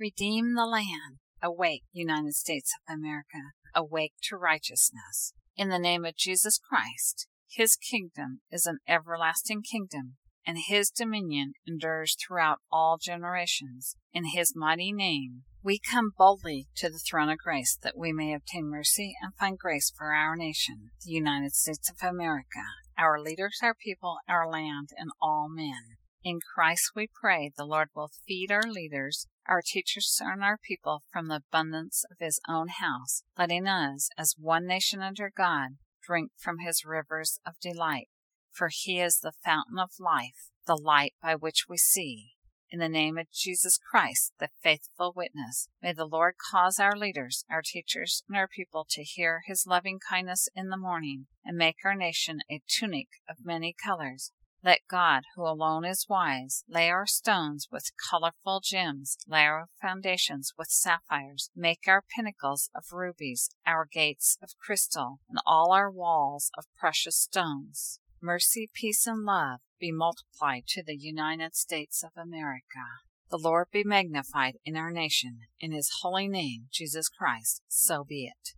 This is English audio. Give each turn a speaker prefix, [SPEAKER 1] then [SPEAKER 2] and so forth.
[SPEAKER 1] Redeem the land. Awake, United States of America. Awake to righteousness. In the name of Jesus Christ, His kingdom is an everlasting kingdom, and His dominion endures throughout all generations. In His mighty name, we come boldly to the throne of grace that we may obtain mercy and find grace for our nation, the United States of America, our leaders, our people, our land, and all men. In Christ we pray the Lord will feed our leaders, our teachers, and our people from the abundance of His own house, letting us, as one nation under God, drink from His rivers of delight. For He is the fountain of life, the light by which we see. In the name of Jesus Christ, the faithful witness, may the Lord cause our leaders, our teachers, and our people to hear His loving kindness in the morning, and make our nation a tunic of many colors. Let God, who alone is wise, lay our stones with colorful gems, lay our foundations with sapphires, make our pinnacles of rubies, our gates of crystal, and all our walls of precious stones. Mercy, peace, and love be multiplied to the United States of America. The Lord be magnified in our nation. In His holy name, Jesus Christ, so be it.